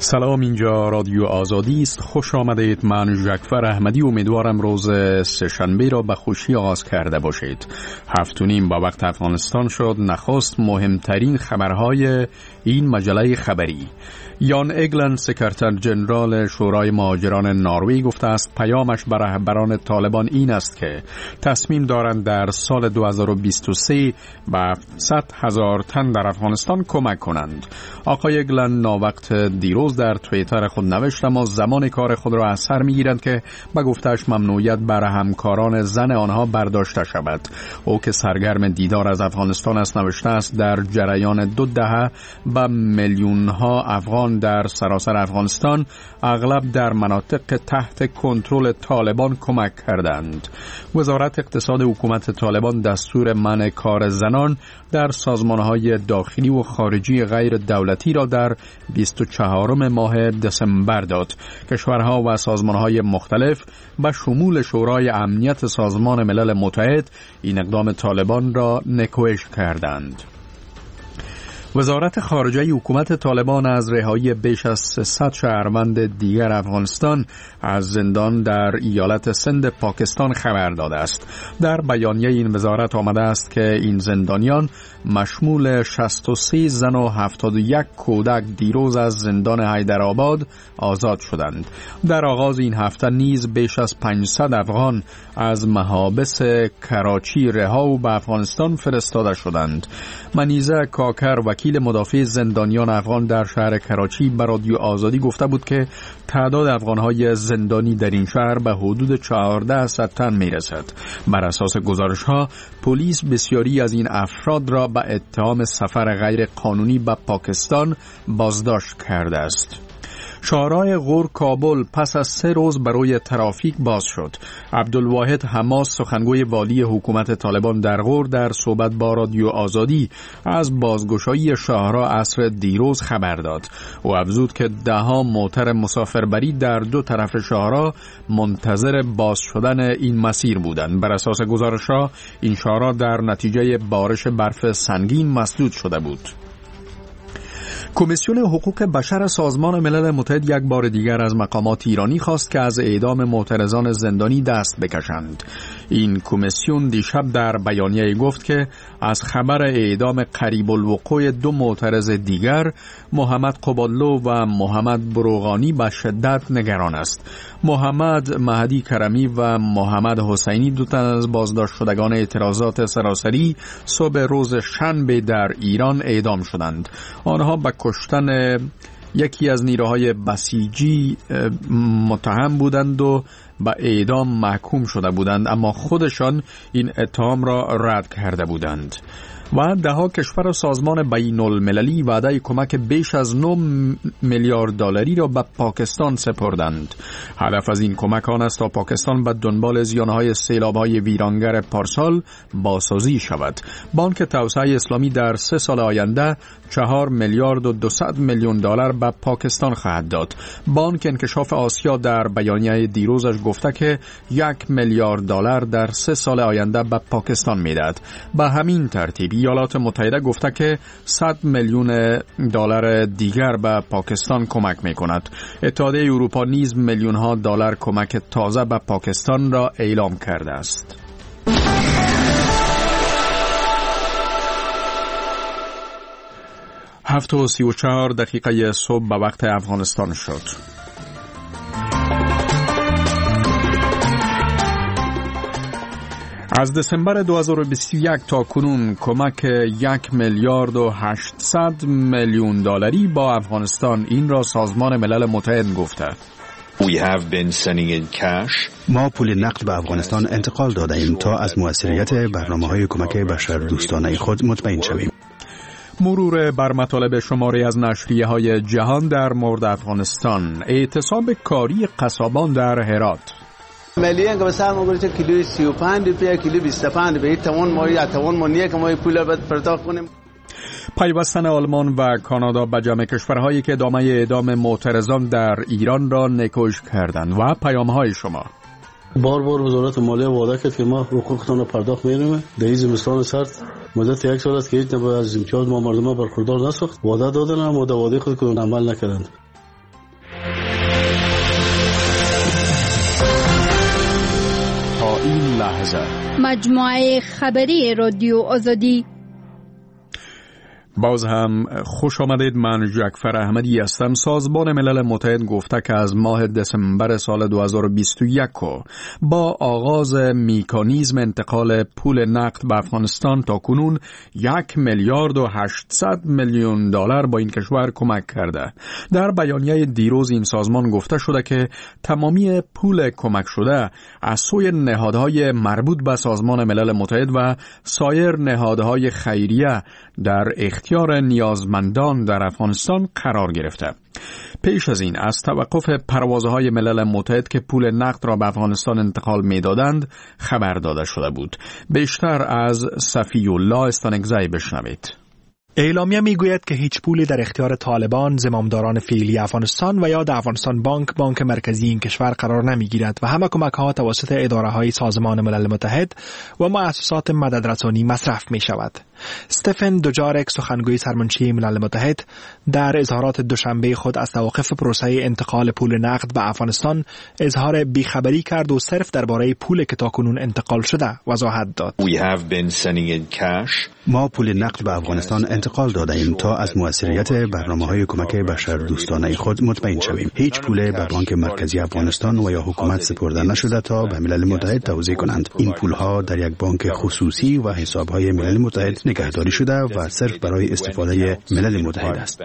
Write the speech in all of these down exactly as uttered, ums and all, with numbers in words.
سلام، اینجا رادیو آزادی است. خوش آمدید. من ژکفر احمدی امیدوارم روز سه‌شنبه را به خوشی آغاز کرده باشید. هفت و نیم با وقت افغانستان شد. نخست مهمترین خبرهای این مجله خبری. یان اگلند، سکرتر جنرال شورای مهاجران نروژ، گفته است پیامش به رهبران طالبان این است که تصمیم دارند در سال دو هزار و بیست و سه به صد هزار تن در افغانستان کمک کنند. آقای اگلند ناوقت دیروز در توییتر خود نوشت اما زمان کار خود را از سر می‌گیرند که به گفته‌اش ممنوعیت بر همکاران زن آنها برداشته شود. او که سرگرم دیدار از افغانستان است نوشته است در جریان دو دهه به میلیون‌ها افغان در سراسر افغانستان، اغلب در مناطق تحت کنترل طالبان، کمک کردند. وزارت اقتصاد حکومت طالبان دستور منع کار زنان در سازمان‌های داخلی و خارجی غیر دولتی را در بیست و چهارم ماه دسامبر داد. کشورها و سازمان‌های مختلف به شمول شورای امنیت سازمان ملل متحد این اقدام طالبان را نکوهش کردند. وزارت خارجه حکومت طالبان از رهایی بیش از سیصد شهروند دیگر افغانستان از زندان در ایالت سند پاکستان خبر داده است. در بیانیه این وزارت آمده است که این زندانیان مشمول شصت و سه زن و هفتاد و یک کودک دیروز از زندان حیدرآباد آزاد شدند. در آغاز این هفته نیز بیش از پانصد افغان از محابس کراچی رها و به افغانستان فرستاده شدند. منیزه کاکر، وکیل مدافع زندانیان افغان در شهر کراچی، به رادیو آزادی گفته بود که تعداد افغان‌های زندانی در این شهر به حدود چهارده صد تن می‌رسد. بر اساس گزارش‌ها پلیس بسیاری از این افراد را به اتهام سفر غیر قانونی به پاکستان بازداشت کرده است. شاهراه غور کابل پس از سه روز برای ترافیک باز شد. عبدالواحد حماس، سخنگوی والی حکومت طالبان در غور، در صحبت با رادیو آزادی از بازگشایی شاهراه عصر دیروز خبر داد. او افزود که ده‌ها موتر مسافربری در دو طرف شاهراه منتظر باز شدن این مسیر بودند. بر اساس گزارش‌ها این شاهراه در نتیجه بارش برف سنگین مسدود شده بود. کمیسیون حقوق بشر سازمان ملل متحد یک بار دیگر از مقامات ایرانی خواست که از اعدام معترضان زندانی دست بکشند. این کمیسیون دیشب در بیانیه گفت که از خبر اعدام قریب الوقوع دو معترض دیگر، محمد قبادلو و محمد بروغانی، به شدت نگران است. محمد مهدی کرمی و محمد حسینی، دو تن از بازداشت شدگان اعتراضات سراسری، صبح روز شنبه در ایران اعدام شدند. آنها به کشتن یکی از نیروهای بسیجی متهم بودند و به اعدام محکوم شده بودند، اما خودشان این اتهام را رد کرده بودند. و دهها کشور و سازمان بین المللی وعده کمک بیش از نه میلیارد دلاری را به پاکستان سپردند. هدف از این کمک آن است تا پاکستان به دنبال زیانهای سیلاب‌های ویرانگر پارسال بازسازی شود. بانک توسعه اسلامی در سه سال آینده چهار میلیارد و دویست میلیون دلار به پاکستان خواهد داد. بانک انکشاف آسیا در بیانیه دیروزش گفته که یک میلیارد دلار در سه سال آینده به پاکستان میدهد. به همین ترتیب ایالات متحده گفته که صد میلیون دلار دیگر به پاکستان کمک میکند. اتحادیه اروپا نیز میلیون ها دلار کمک تازه به پاکستان را اعلام کرده است. هفت و سی و چهار دقیقه صبح به وقت افغانستان شد. از دسامبر دو هزار و بیست و یک تا کنون کمک یک میلیارد و هشتصد میلیون دلاری با افغانستان، این را سازمان ملل متحد گفته. We have been sending in cash. ما پول نقد به افغانستان انتقال داده ایم تا از موثریت برنامه‌های کمک بشر دوستانه خود مطمئن شویم. مرور بر مطالب شماری از نشریه‌های جهان در مورد افغانستان. اعتصاب کاری قصابان در هرات. ملیه که بسیار مگویی کیلوی سی و پنج روپیه، کیلوی بیست و پنج روپیه، توان ما یا توان ما نیه که ما پول باید پرداخت کنیم. پیوستن آلمان و کانادا به جمع کشورهایی که ادامه اعدام معترضان در ایران را نکوش کردند. و پیام‌های شما. بار بار وزارت مالیه وعده کرد که ما حقوقتان را پرداخت می‌کنیم. در این زمستان سرد مدت یک سال است که هیچ نوع از امتیاز ما مردم برخوردار نساخت. وعده دادن اما وعده خود کدام عمل نکردند. مجموعه خبری رادیو آزادی. باز هم خوش آمدید. من جعفر احمدی هستم. سازمان ملل متحد گفته که از ماه دسامبر سال دو هزار و بیست و یک با آغاز مکانیزم انتقال پول نقد به افغانستان تا کنون یک میلیارد و هشتصد میلیون دلار با این کشور کمک کرده. در بیانیه دیروز این سازمان گفته شده که تمامی پول کمک شده از سوی نهادهای مربوط به سازمان ملل متحد و سایر نهادهای خیریه در اختیار نیازمندان در افغانستان قرار گرفته. پیش از این از توقف پروازهای ملل متحد که پول نقد را به افغانستان انتقال می‌دادند خبر داده شده بود. بیشتر از صفی الله استانکزی بشنوید. اعلامیه میگوید که هیچ پولی در اختیار طالبان، زمامداران فعلی افغانستان و یا در افغانستان بانک بانک مرکزی این کشور قرار نمیگیرد و همه کمک ها توسط اداره های سازمان ملل متحد و مؤسسات مددرسانی مصرف می شود. استفن دوجارک، سخنگوی سرمنشی ملل متحد، در اظهارات دوشنبه خود از توقف پروسه انتقال پول نقد به افغانستان اظهار بیخبری کرد و صرف درباره پول که تاکنون انتقال شده وضاحت داد. We have been sending in cash. ما پول نقد به افغانستان انتقال داده ایم تا از موثریت برنامه‌های کمک بشردوستانه خود مطمئن شویم. هیچ پول به بانک مرکزی افغانستان و یا حکومت سپرده نشده تا به ملل متحد توزیع کنند. این پول‌ها در یک بانک خصوصی و حساب‌های ملل متحد نگهداری شده و صرف برای استفاده ملل متحد است.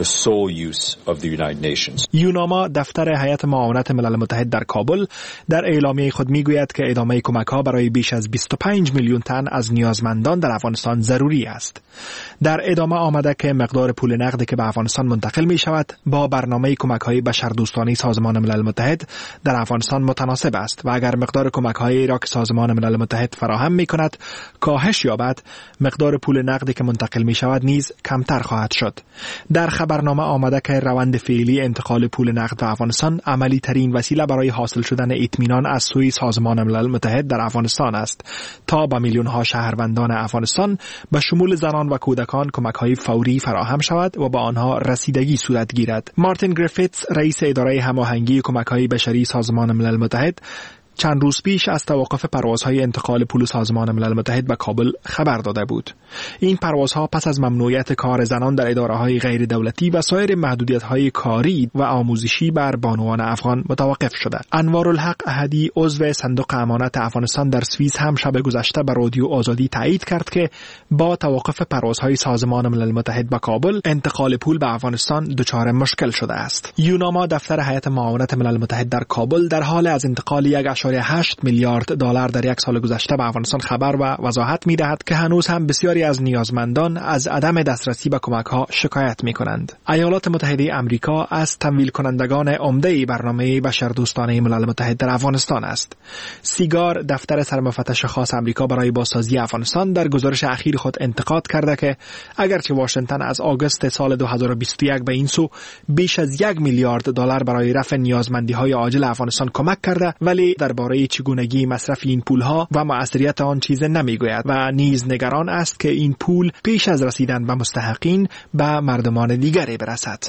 یوناما، دفتر هیئت معاونت ملل متحد در کابل، در اعلامیه خود میگوید که ادامه کمک‌ها برای بیش از بیست و پنج میلیون تن از نیازمندان در افغانستان ضروری است. در ادامه آمده که مقدار پول نقدی که به افغانستان منتقل می شود با برنامه کمک‌های بشردوستانه سازمان ملل متحد در افغانستان متناسب است و اگر مقدار کمک‌های را که سازمان ملل متحد فراهم می کند کاهش یابد، مقدار پول نقدی که منتقل می شود نیز کمتر خواهد شد. در خبرنامه آمده که روند فعلی انتقال پول نقد به افغانستان عملی ترین وسیله برای حاصل شدن اطمینان از سوی سازمان ملل متحد در افغانستان است تا به میلیون ها شهروندان افغانستان به شمول زنان و کودکان کمک‌های فوری فراهم شود و با آنها رسیدگی صورت گیرد. مارتین گریفیتس، رئیس اداره هماهنگی کمک‌های بشری سازمان ملل متحد، چند روز پیش از توقف پروازهای انتقال پول سازمان ملل متحد به کابل خبر داده بود. این پروازها پس از ممنوعیت کار زنان در اداره‌های غیر دولتی و سایر محدودیت‌های کاری و آموزشی بر بانوان افغان متوقف شده. انوارالحق احدی، عضو صندوق امانت افغانستان در سوئیس، هم شب گذشته به رادیو آزادی تایید کرد که با توقف پروازهای سازمان ملل متحد به کابل انتقال پول به افغانستان دچار مشکل شده است. یوناما، دفتر هیئت معاونت ملل متحد در کابل، در حال از انتقال یک و هشت میلیارد دلار در یک سال گذشته به افغانستان خبر و وضاحت می‌دهد که هنوز هم بسیاری از نیازمندان از عدم دسترسی به کمک‌ها شکایت می‌کنند. ایالات متحده آمریکا از تمویل کنندگان عمده برنامه بشردوستانه ملل متحد در افغانستان است. سیگار، دفتر سرمفتش خاص آمریکا برای بازسازی افغانستان، در گزارش اخیر خود انتقاد کرده که اگرچه واشنگتن از آگوست سال دو هزار و بیست و یک به این سو بیش از یک میلیارد دلار برای رفع نیازمندی‌های عاجل افغانستان کمک کرده، ولی در برای چگونگی مصرف این پولها و مؤثریت آن چیز نمیگوید و نیز نگران است که این پول پیش از رسیدن به مستحقین به مردمان دیگری برسد.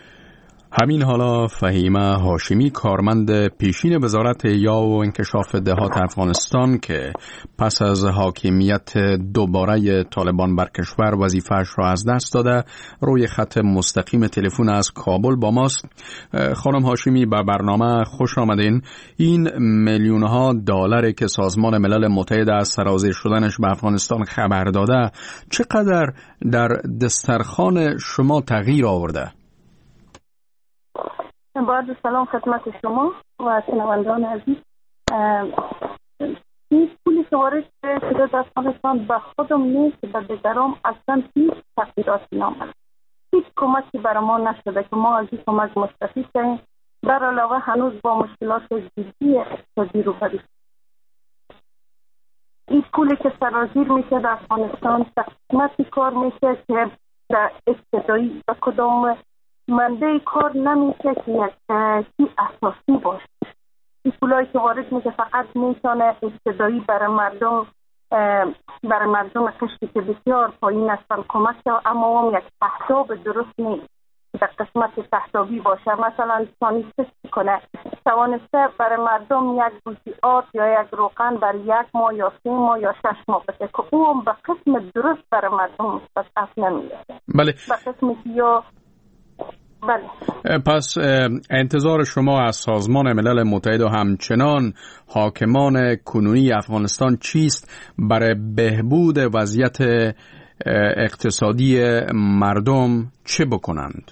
همین حالا فهیمه هاشمی، کارمند پیشین وزارت احیا و انکشاف دهات افغانستان که پس از حاکمیت دوباره طالبان بر کشور وظیفه‌اش را از دست داده، روی خط مستقیم تلفن از کابل با ماست. خانم هاشمی، به برنامه خوش آمدین. این میلیون ها دلاری که سازمان ملل متحد از سرازیر شدنش به افغانستان خبر داده چقدر در دسترخوان شما تغییر آورده؟ با عرض سلام خدمت شما و شنوندگان عزیز. این پولی که وارد شده در افغانستان به خودم نیست، به دیگران اصلا هیچ تغییراتی نامد. هیچ کمکی برای ما نشده که ما از این کمک مستفید شویم. در علاوه هنوز با مشکلات جدی اقتصادی روبرو. این پولی که سرازیر میشه در افغانستان تقسیماتی کار میشه که در ابتدایی به کدام منده کار نمیشه که یک اساسی باشه. این پولایی که وارد میشه فقط میتونه ابتدایی برای مردم برای مردم قشری که بسیار پایین هستن کمک شد، اما هم یک اهداف درست نیست. در قسمت تحتابی باشه، مثلا سانیست کنه، توانسته برای مردم یک بوسی آرد یا یک روغن برای یک ماه یا سه ماه یا شش ماه بده که او هم به قسم درست برای مردم مستضعف نمیده. بله. به قسمی که یا بله. پس انتظار شما از سازمان ملل متحد و همچنان حاکمان کنونی افغانستان چیست برای بهبود وضعیت اقتصادی مردم چه بکنند؟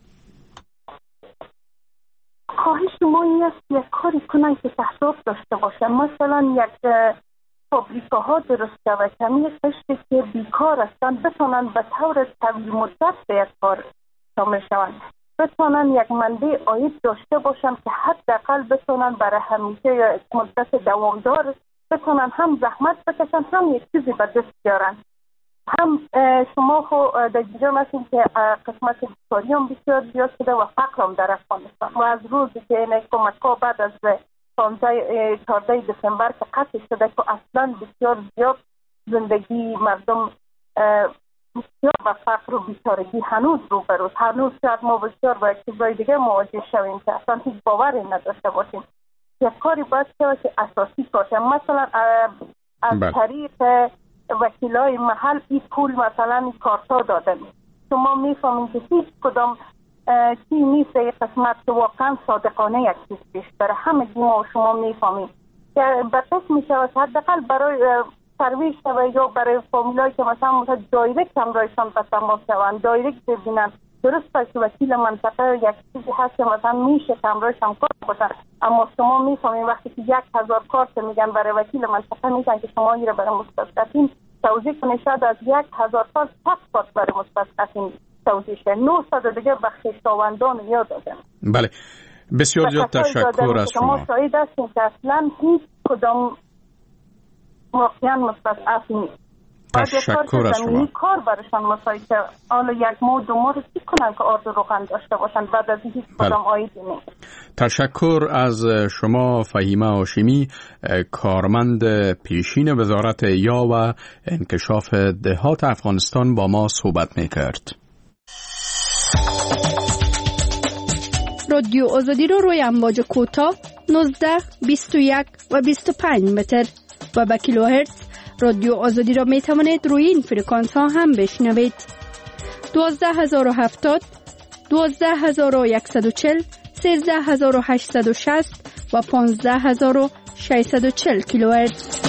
خواهش ما این است یک کاری کنند که تحصیل داشته باشه، مثلا یک فابریکاها درست و کمی قشتی که بیکار هستند بتونن به طور طویل مدت به یک کار شامل شوند، بتونن یک منبع عاید داشته باشن که حداقل بتونن برای همیشه یا مدت دوامدار بتونن هم زحمت بکشن هم یک چیزی به دست بیارن. هم شما خو در جریان هستید که قسمت بیکاری هم بسیار زیاد شده و فقر هم در افغانستان و از روزی که این کمک‌ها بعد از چهاردهم دسامبر که قطع شده که اصلا بسیار زیاد زندگی مردم بسیار با فقر و بیچارگی هنوز روبروست. هنوز شاید ما بسیار با یک چیزای دیگه مواجه شویم که اصلا هیچ باوری نداشته باشیم. یک کاری باید که اساسی باشه، مثلا از طریق وکیلای محل این پول مثلا کارتا دادن. شما میفهمین که هیچ کدام چی نیست این قسمت که واقعا صادقانه یک چیز پیش بره. همه ما و شما میفهمین که به قسم میشه حداقل برای سرویس شوه یا برای فامیلایی که مثلا مثلا دایرکت هم رایشان به تماس شوند، دایرکت ببینن. درست است که وکیل منطقه یک چیزی هست که مثلا میشه که همراهش هم کار باشن، اما شما میفهمین وقتی که یک هزار کارت میگن برای وکیل منطقه میگن که شما این رو برای مستضعفین توضیح کنه، شاید از یک هزار کارت پس کارت برای مستضعفین توضیح شه، نهصد دیگه بخششتاوندان یاد دادن. بله، بسیار زیاد تشکر از شما. شما شاید هستیم که اصلا هیچ کدام واقعا مستضعف نیست. تشکر از شما. کار برشان مساعد که حالا یک ماه دو ماه رسید کنن که آرد و روغن داشته باشن، بعد از هیچ کدام عایدی نیست. تشکر از شما فهیمه هاشمی، کارمند پیشین وزارت یا و انکشاف دهات افغانستان با ما صحبت میکرد. رادیو آزادی رو روی امواج کوتاه نوزده، بیست و یک و بیست و پنج متر و با کیلوهرتز رادیو آزادی را می توانید روی این فرکانس ها هم بشنوید. دوازده هزار و هفتاد، دوازده هزار و صد و چهل، سیزده هزار و هشتصد و شصت و پانزده هزار و ششصد و چهل کیلوهرتز.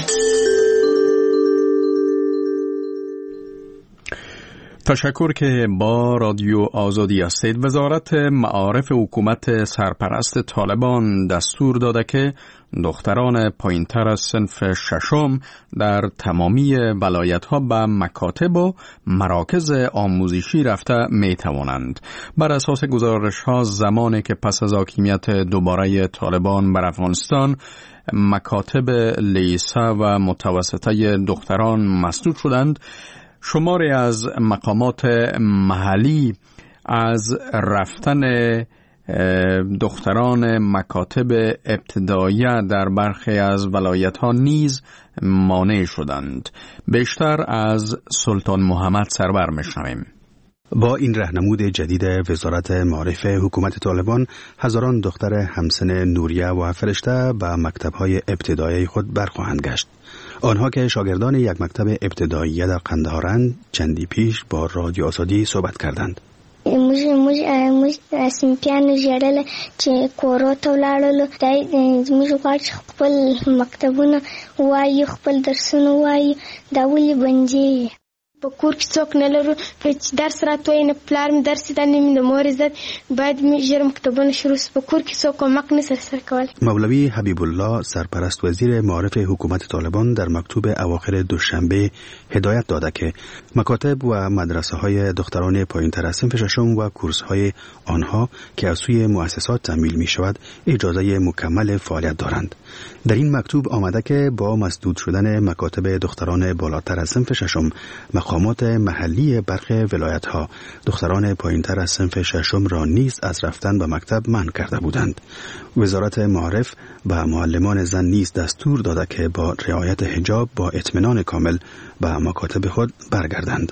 تشکر که با رادیو آزادی هستید. وزارت معارف حکومت سرپرست طالبان دستور داده که دختران پایینتر از صنف ششم در تمامی ولایت‌ها به مکاتب و مراکز آموزشی رفته می توانند. بر اساس گزارش‌ها زمانی که پس از حاکمیت دوباره طالبان بر افغانستان مکاتب لیسه و متوسطه دختران مسدود شدند، شماری از مقامات محلی از رفتن دختران مکاتب ابتداییه در برخی از ولایت‌ها نیز مانع شدند. بیشتر از سلطان محمد سرور میشنویم. با این راهنمود جدید وزارت معارف حکومت طالبان، هزاران دختر همسن نوریه و فرشته به مکتب‌های ابتدایی خود برخواهند گشت. آنها که شاگردان یک مکتب ابتدایی در قندهارند چندی پیش با رادیو آزادی صحبت کردند. موږ موږ موږ سیمپیانو ژړل چې کورو ته ولاړلو دای موږ غواړو چې خپل مکتبونه وایي، خپل درسونه وایي، دا ولې بندي په کور کې څوک نه لرو چې درس راته وایي، نه پلار مې درس زده نه مې د مور عزت، باید مې ژر مکتبونه شروع سي، په کور کې څوک کمک نه سره کول. مولوی حبیب الله سرپرست وزیر معارف حکومت طالبان در مکتوب اواخر دوشنبه هدایت داده که مکاتب و مدرسه های دختران پایین‌تر از صنف ششم و کورس های آنها که از سوی مؤسسات تمویل می شود اجازه مکمل فعالیت دارند. در این مکتوب آمده که با مسدود شدن مکاتب دختران بالاتر از صنف ششم، مقامات محلی برخی ولایت ها دختران پایین‌تر از صنف ششم را نیز از رفتن به مکتب منع کرده بودند. وزارت معارف و معلمان زن نیز دستور داده که با رعایت حجاب با اطمینان کامل به مکاتب خود برگردند.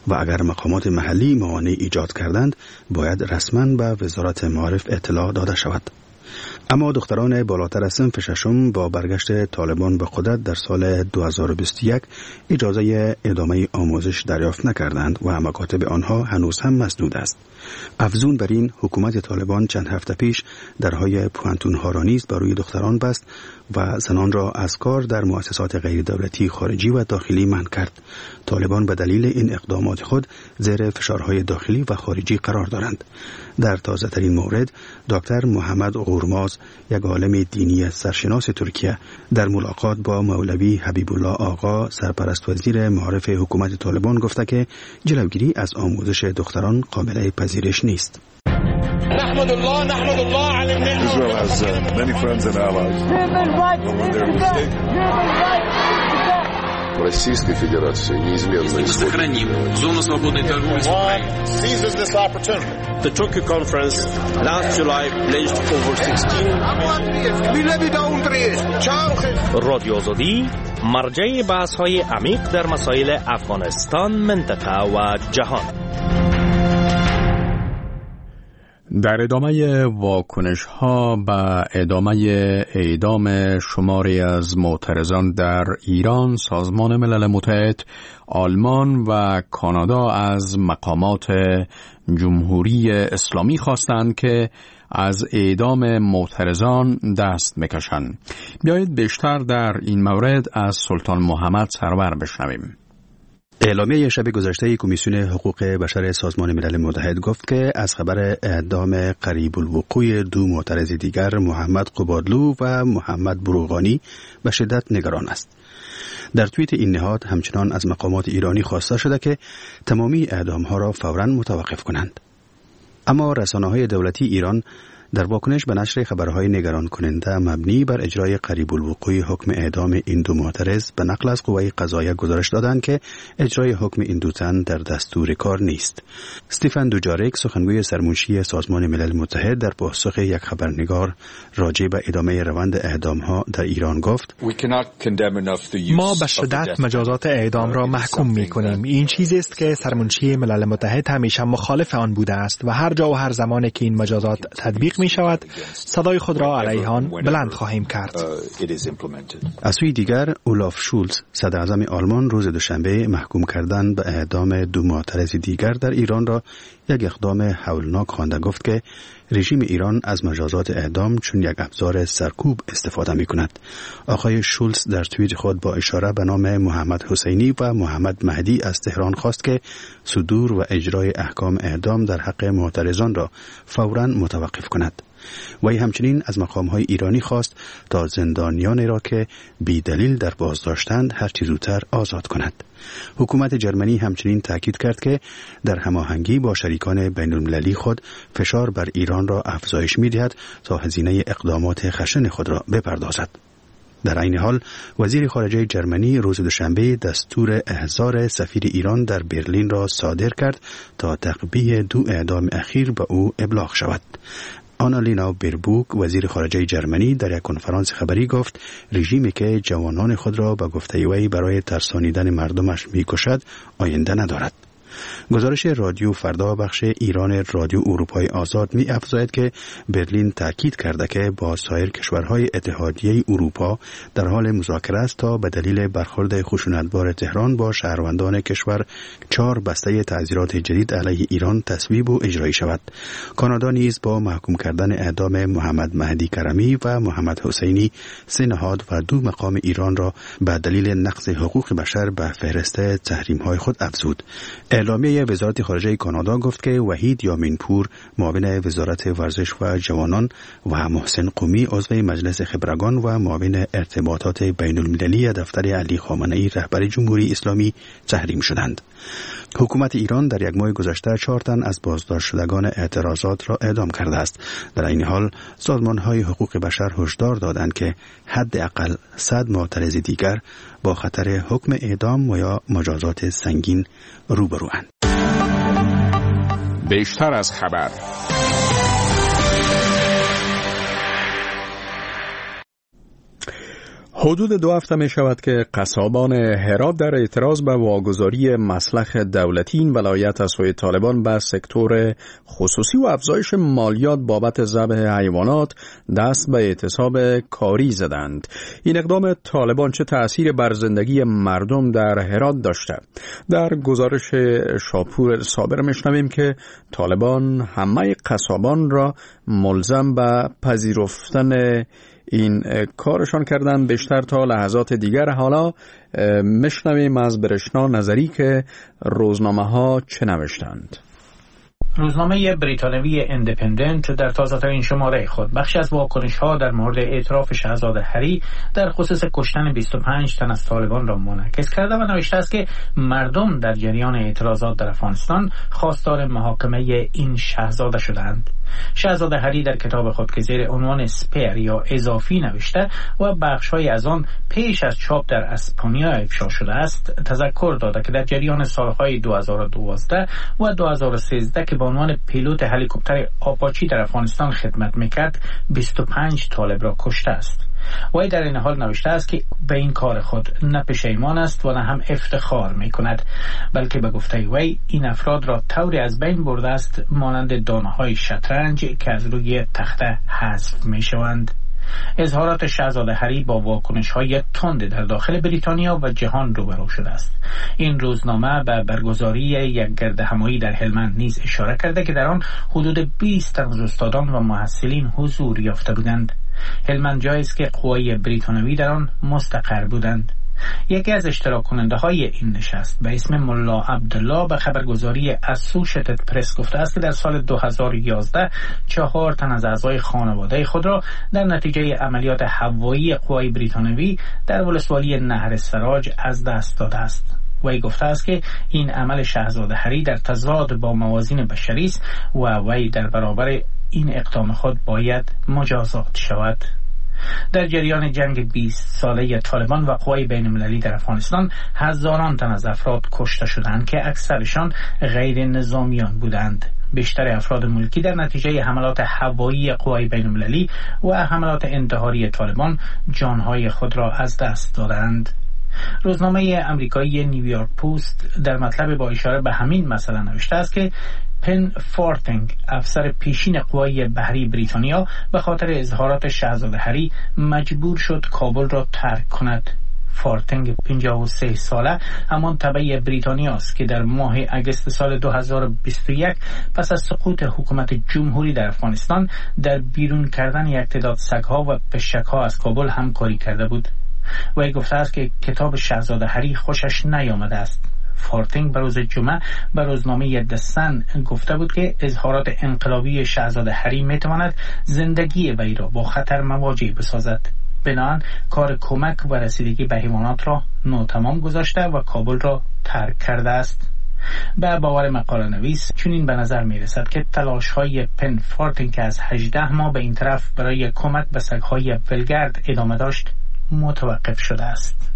و اگر مقامات محلی موانع ایجاد کردند باید رسما به وزارت معارف اطلاع داده شود. اما دختران بالاتر از صنف ششم با برگشت طالبان به قدرت در سال دو هزار و بیست و یک اجازه ادامه آموزش دریافت نکردند و مکاتب آنها هنوز هم مسدود است. افزون بر این، حکومت طالبان چند هفته پیش درهای پوانتون‌ها را نیز بر روی دختران بست و زنان را از کار در مؤسسات غیر دولتی خارجی و داخلی منع کرد. طالبان به دلیل این اقدامات خود زیر فشارهای داخلی و خارجی قرار دارند. در تازه ترین مورد، دکتر محمد غورماز، یک عالم دینی سرشناس ترکیه، در ملاقات با مولوی حبیب الله آقا، سرپرست وزیر معارف حکومت طالبان، گفته که جلوگیری از آموزش دختران قابل پذیرش نیست. نحمد الله نحمد الله علی النعمة. Israel has uh, many friends and allies. When they're mistaken. Российской Федерации неизменно сохраним зону свободной торговли с Украиной. Seizes this opportunity. The Tokyo conference last July pledged over sixteen. رادیو آزادی مرجع بحث‌های عمیق در مسائل افغانستان، منطقه و جهان. در ادامه واکنش ها به ادامه اعدام شماری از معترضان در ایران، سازمان ملل متحد، آلمان و کانادا از مقامات جمهوری اسلامی خواستند که از اعدام معترضان دست بکشند. بیایید بیشتر در این مورد از سلطان محمد سرور بشنویم. اعلامیه شب گذشته کمیسیون حقوق بشر سازمان ملل متحد گفت که از خبر اعدام قریب الوقوع دو معترض دیگر، محمد قبادلو و محمد بروغانی، به شدت نگران است. در توییت این نهاد همچنان از مقامات ایرانی خواسته شده که تمامی اعدام‌ها را فوراً متوقف کنند. اما رسانه‌های دولتی ایران در واکنش به نشر خبرهای نگران کننده مبنی بر اجرای قریب الوقوع حکم اعدام این دو معترض به نقل از قوه قضاییه گزارش دادند که اجرای حکم این دو تن در دستور کار نیست. استیفن دوجاریک، سخنگوی سرمنشی سازمان ملل متحد، در پاسخ یک خبرنگار راجع به ادامه روند اعدام‌ها در ایران گفت: ما به شدت مجازات اعدام را محکوم می‌کنیم. این چیزی است که سرمنشی ملل متحد همیشه مخالف آن بوده است و هر جا و هر زمانی که این مجازات تطبیق می شود صدای خود را علیه آن بلند خواهیم کرد. از سوی دیگر، اولاف شولز، صدر اعظم آلمان، روز دوشنبه محکوم کردن به اعدام دو معترض دیگر در ایران را یک اقدام هولناک خوانده. گفت که رژیم ایران از مجازات اعدام چون یک ابزار سرکوب استفاده می کند. آقای شولز در توییت خود با اشاره به نام محمد حسینی و محمد مهدی از تهران خواست که صدور و اجرای احکام اعدام در حق معترضان را فوراً متوقف کند. وی همچنین از مقام‌های ایرانی خواست تا زندانیانی را که بی دلیل در بازداشتند هر چه زودتر آزاد کند. حکومت جرمنی همچنین تاکید کرد که در هماهنگی با شریکان بین‌المللی خود فشار بر ایران را افزایش می‌دهد تا هزینه اقدامات خشن خود را بپردازد. در این حال، وزیر خارجه جرمنی روز دوشنبه دستور احضار سفیر ایران در برلین را صادر کرد تا تعقیب دو اعدام اخیر به او ابلاغ شود. آنالینا بیربوک، وزیر خارجه جرمنی، در یک کنفرانس خبری گفت رژیمی که جوانان خود را به گفته وی برای ترسانیدن مردمش می‌کشد آینده ندارد. گزارش رادیو فردا بخش ایران رادیو اروپای آزاد می افزاید که برلین تاکید کرده که با سایر کشورهای اتحادیه اروپا در حال مذاکره است تا به دلیل برخورد خشونتبار تهران با شهروندان کشور چهار بسته تعزیرات جدید علیه ایران تصویب و اجرایی شود. کانادا نیز با محکوم کردن اعدام محمد مهدی کرمی و محمد حسینی سه نهاد و دو مقام ایران را به دلیل نقض حقوق بشر به فهرست تحریم‌های خود افزود. اعلامیه وزارت خارجه کانادا گفت که وحید یامینپور، معاون وزارت ورزش و جوانان، و محسن قومی، عضو مجلس خبرگان و معاون ارتباطات بین المللی دفتر علی خامنه‌ای رهبر جمهوری اسلامی تحریم شدند. حکومت ایران در یک ماه گذشته چهار تن از بازداشت شدگان اعتراضات را اعدام کرده است. در این حال سازمان‌های حقوق بشر هشدار دادند که حداقل صد معترض دیگر با خطر حکم اعدام و یا مجازات سنگین روبروند. بیشتر از خبر. حدود دو هفته می شود که قصابان هرات در اعتراض به واگذاری مسلخ دولتی این ولایت از سوی طالبان به سکتور خصوصی و افزایش مالیات بابت ذبح حیوانات دست به اعتصاب کاری زدند. این اقدام طالبان چه تأثیر بر زندگی مردم در هرات داشته؟ در گزارش شاپور صابر میشنویم که طالبان همه قصابان را ملزم به پذیرفتن این کارشان کردن بیشتر تا لحظات دیگر. حالا میشنویم از برشنا نظری که روزنامه ها چه نوشتند. روزنامه بریتانوی اندیپندنت در تازه‌ترین شماره خود بخشی از واکنش‌ها در مورد اعتراف شاهزاده هری در خصوص کشتن بیست و پنج تن از طالبان را منعکس کرده و نوشته است که مردم در جریان اعتراضات در افغانستان خواستار محاکمه این شاهزاده شدند. شاهزاده هری در کتاب خود که زیر عنوان اسپیر یا اضافی نوشته و بخش‌های از آن پیش از چاپ در اسپانیا افشا شده است، تذکر داده که در جریان سالهای دو هزار و دوازده و دو هزار و سیزده که به عنوان پیلوت هلیکوپتر آپاچی در افغانستان خدمت میکرد بیست و پنج طالب را کشته است. وی در این حال نوشته است که به این کار خود نه پشیمان است و نه هم افتخار می کند، بلکه به گفته وی این افراد را طوری از بین برده است مانند دانه های شطرنج که از روی تخته حذف می شوند. اظهارات شاهزاده هری با واکنش‌های تند در داخل بریتانیا و جهان روبرو شده است. این روزنامه به برگزاری یک گردهمایی در هلمند نیز اشاره کرده که در آن حدود بیست تن از استادان و محصلین حضور یافته بودند. هلمند جایی است که قوای بریتانوی در آن مستقر بودند. یکی از اشتراک کننده های این نشست به اسم ملا عبدالله به خبرگزاری اسوشیتد پرس گفته است که در سال دو هزار و یازده چهار تن از اعضای خانواده خود را در نتیجه عملیات هوایی قوای بریتانوی در ولسوالی نهر سراج از دست داده است. وی گفته است که این عمل شاهزاده هری در تضاد با موازین بشری است و وی در برابر این اقدام خود باید مجازات شود. در جریان جنگ بیست ساله طالبان و قوای بین المللی در افغانستان هزاران تن از افراد کشته شدند که اکثرشان غیر نظامیان بودند. بیشتر افراد ملکی در نتیجه حملات هوایی قوای بین المللی و حملات انتحاری طالبان جانهای خود را از دست دادند. روزنامه امریکایی نیویورک پست در مطلب با اشاره به همین مسئله نوشته است که پن فورتینگ افسر پیشین قوای بحری بریتانیا به خاطر اظهارات شاهزاده هری مجبور شد کابل را ترک کند. فورتینگ پنجاه و سه ساله همان تبع بریتانیا است که در ماه اگست سال دو هزار و بیست و یک پس از سقوط حکومت جمهوری در افغانستان در بیرون کردن یک تعداد سگ‌ها و پشک‌ها از کابل همکاری کرده بود. وی گفته است که کتاب شاهزاده هری خوشش نیامده است. فورتینگ به روز جمعه به روزنامه دسن گفته بود که اظهارات انقلابی شاهزاده هری میتواند زندگی وی را با خطر مواجه بسازد. بنابراین کار کمک و رسیدگی به حیوانات را ناتمام گذاشته و کابل را ترک کرده است. به باور مقاله نویس چنین به نظر می رسد که تلاش های پن فورتینگ که از هجده ماه به این طرف برای کمک به سگ‌های ولگرد ادامه داشت متوقف شده است.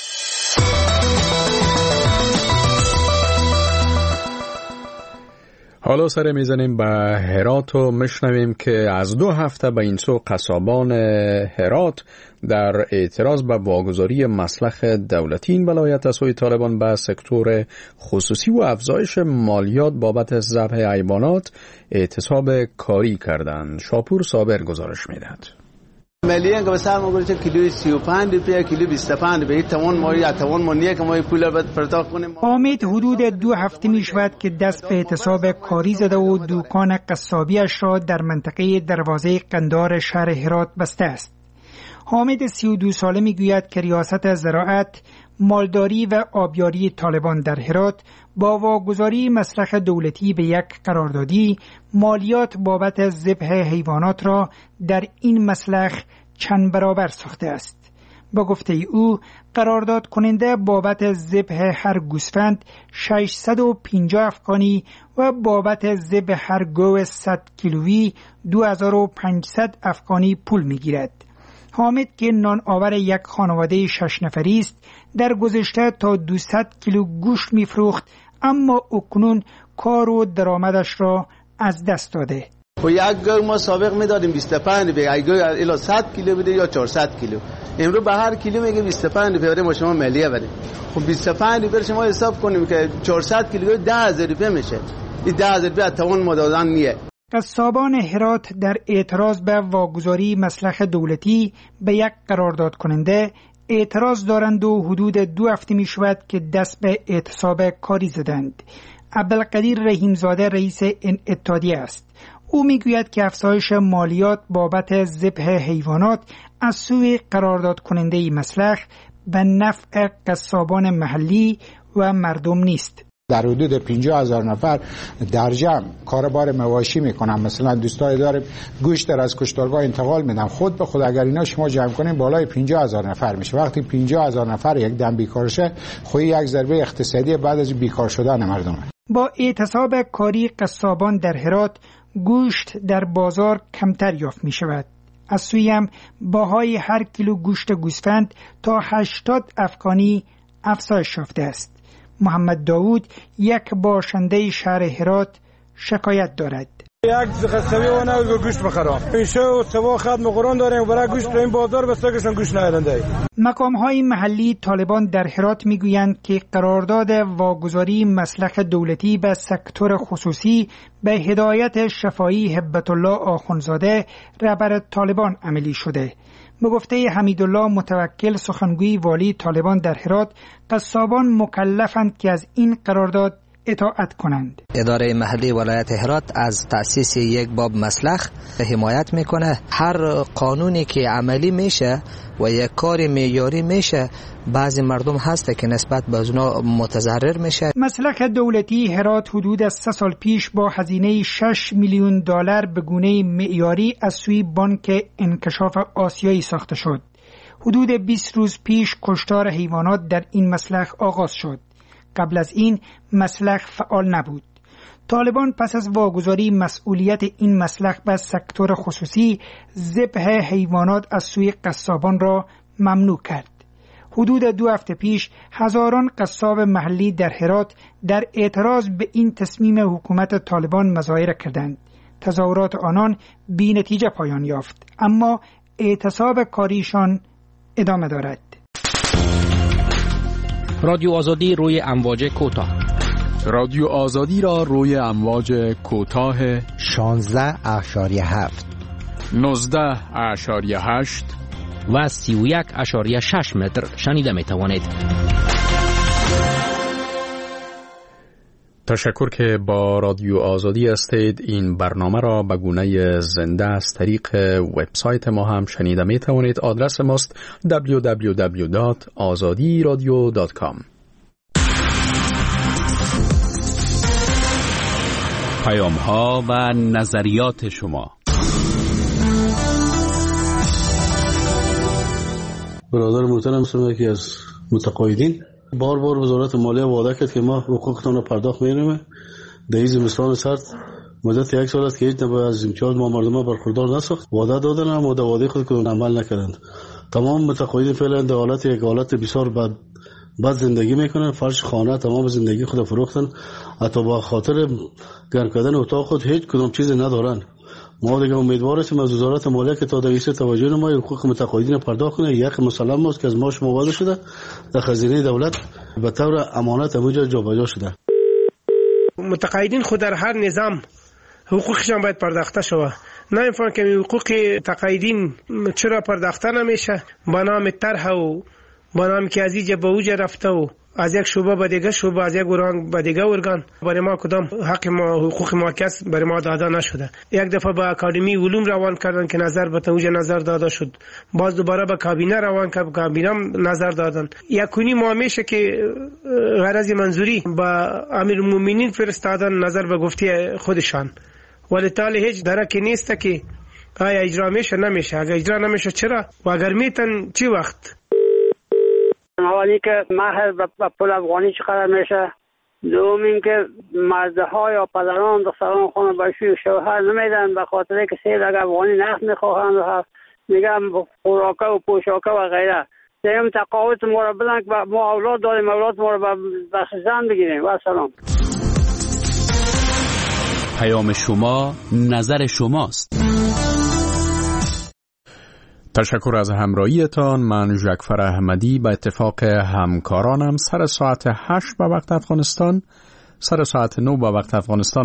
حالا سر میزنیم به هرات و میشنویم که از دو هفته به این سو قصابان هرات در اعتراض به واگذاری مسلخ دولتی این ولایت از سوی طالبان به سکتور خصوصی و افزایش مالیات بابت ذبح حیوانات اعتصاب کاری کردند. شاپور صابر گزارش میدهد. ملیه که بسیار ما گوشه کیلوی سی و پنج روپیه کیلو بیست و پنج به توان ما یا توان ما نیه که ما پول باید پرداخت کنیم. حامد حدود دو هفته می شود که دست به اعتصاب کاری زده و دکان قصابیش را در منطقه دروازه قندار شهر هرات بسته است. حامد سی و دو ساله می گوید که ریاست زراعت، مالداری و آبیاری طالبان در هرات با واگذاری مسلخ دولتی به یک قراردادی مالیات بابت ذبح حیوانات را در این مسلخ چند برابر ساخته است. با گفته او قرارداد کننده بابت ذبح هر گوسفند ششصد و پنجاه افغانی و بابت ذبح هر گوز صد کیلویی دو هزار و پانصد افغانی پول میگیرد. حامد که نان آور یک خانواده شش نفری است در گذشته تا دویست کیلو گوشت میفروخت، اما اکنون کار و درآمدش را از دست داده. خب یک گوی ما سابق میدادیم بیست و پنج روپیه، یک گوی الی صد کیلو بده یا چهارصد کیلو. امروز به هر کیلو میگه بیست و پنج روپیه ما شما ملیه بده. خب بیست و پنج روپیه شما حساب کنیم که چهارصد کیلو ده هزار روپیه میشه. این ده هزار روپیه توان ما دادن نیه. قصابان هرات در اعتراض به واگذاری مسلخ دولتی به یک قرارداد کننده اعتراض دارند و حدود دو هفته می شود که دست به اعتصاب کاری زدند. عبدالقدیر رحیمزاده رئیس این اتحادیه است. او میگوید که افزایش مالیات بابت ذبح حیوانات از سوی قرارداد کننده مسلخ به نفع قصابان محلی و مردم نیست. در حدود پنجاه هزار نفر در جمع کاربار مواشی میکنن. مثلا دوستای داریم گوشت در از کشتارگاه انتقال میدن. خود به خود اگر اینا شما جمع کنین بالای پنجاه هزار نفر میشه. وقتی پنجاه هزار نفر یک دم بیکار شه، خود یک ضربه اقتصادی بعد از بیکار شدن مردم. با اعتصاب کاری قصابان در هرات گوشت در بازار کمتر یافت می شود. از سوی هم باهای هر کیلو گوشت گوسفند تا هشتاد افغانی افزایش یافته است. محمد داوود یک باشنده شهر هرات شکایت دارد. یک قصبی و نه گوشت بخرم. پیشه و سوا خدمت قرآن داریم برای گوشت این بازار بسازن گوشت ندارند. مقام‌های محلی طالبان در هرات میگویند که قرارداد واگذاری مسلخ دولتی به سکتور خصوصی به هدایت شفایی هبت الله آخونزاده رهبر طالبان عملی شده. به گفته حمیدالله متوکل سخنگوی والی طالبان در هرات، قصابان مکلفند که از این قرارداد اطاعت کنند. اداره محلی ولایت هرات از تأسیس یک باب مسلخ حمایت میکنه. هر قانونی که عملی میشه و یک کار معیاری میشه، بعضی مردم هسته که نسبت به اونا متضرر میشه. مسلخ دولتی هرات حدود از سه سال پیش با هزینه شش میلیون دلار به گونه معیاری از سوی بانک انکشاف آسیایی ساخته شد. حدود بیست روز پیش کشتار حیوانات در این مسلخ آغاز شد. قبل از این مسلخ فعال نبود. طالبان پس از واگذاری مسئولیت این مسلخ به سکتور خصوصی، ذبح حیوانات از سوی قصابان را ممنوع کرد. حدود دو هفته پیش هزاران قصاب محلی در هرات در اعتراض به این تصمیم حکومت طالبان مظاهره کردند. تظاهرات آنان بی نتیجه پایان یافت، اما اعتصاب کاریشان ادامه دارد. رادیو آزادی روی امواج کوتاه. رادیو آزادی را روی امواج کوتاه شانزده اشاریه هفت، نوزده اشاریه هشت و سی و یک اشاریه شش متر شنیده می توانید. تشکر که با رادیو آزادی هستید. این برنامه را به گونه زنده از طریق وبسایت ما هم شنیده می توانید. آدرس ماست دبلیو دبلیو دبلیو دات آزادی رادیو دات کام. پیام ها و نظریات شما. برادر محترم هستم، یکی از متقاعدین. بار بار وزارت مالیه وعده کرد که ما حقوقتون رو پرداخت می‌کنیم. در این زمستان سرد مدت یک سال است که هیچ نوع از امتیاز ما مردم برخوردار نساخت. وعده دادن اما در وعده خود کدوم عمل نکردند. تمام متقاعدین فعلا در حالت یک حالت بسیار بد بد زندگی میکنن. فرش خانه تمام زندگی خود فروختن. حتی با خاطر گرم کردن اتاق خود هیچ کدوم چیزی ندارن. ما دیگه امیدوار هستیم از وزارت مالیه که تا در ایسه توجه نماید، حقوق متقاعدین پرداخت کنه. یک مسلم است که از ماش مواد شده در خزینه دولت به طور امانت همونجا جابجا شده. متقاعدین خود در هر نظام حقوقشان باید پرداخته شود. نه اینفان که حقوق تقاعدین چرا پرداخته نمیشه؟ با نام طرح و با نام که از اینجا به اوجا رفته و از یک شعبه به دیگه شعبه، از یک ارگان به دیگه ارگان، برای ما کدام حق ما حقوق ما کس برای ما داده نشده. یک دفعه به اکادمی علوم روان کردن که نظر به توجه نظر داده شد، باز دوباره به کابینه روان کرد، کابینه نظر دادن. یکونی ما میشه که غرض منظوری به امیرالمومنین فرستادن نظر به گفتی خودشان، ولی تالی هیچ درکی نیست که آیا اجرا میشه نمیشه. اگر اجرا نمیشه چرا و اگر میتن چی وقت؟ اولی که مهر به پول افغانی چقدر میشه؟ دوم این که مزده ها یا پدران دختران خانه باشی و شوهر نمیدن به خاطر که سید اگر افغانی نخت میخواهند و میگم خوراکه و پوشاکه و غیره. سیم تقاوت ما را بدن که ما اولاد داریم، اولاد ما را به زن بگیریم. و سلام. پیام شما نظر شماست. تشکر از همراهیتان. من ژکفر احمدی به اتفاق همکارانم سر ساعت هشت به وقت افغانستان، سر ساعت نه به وقت افغانستان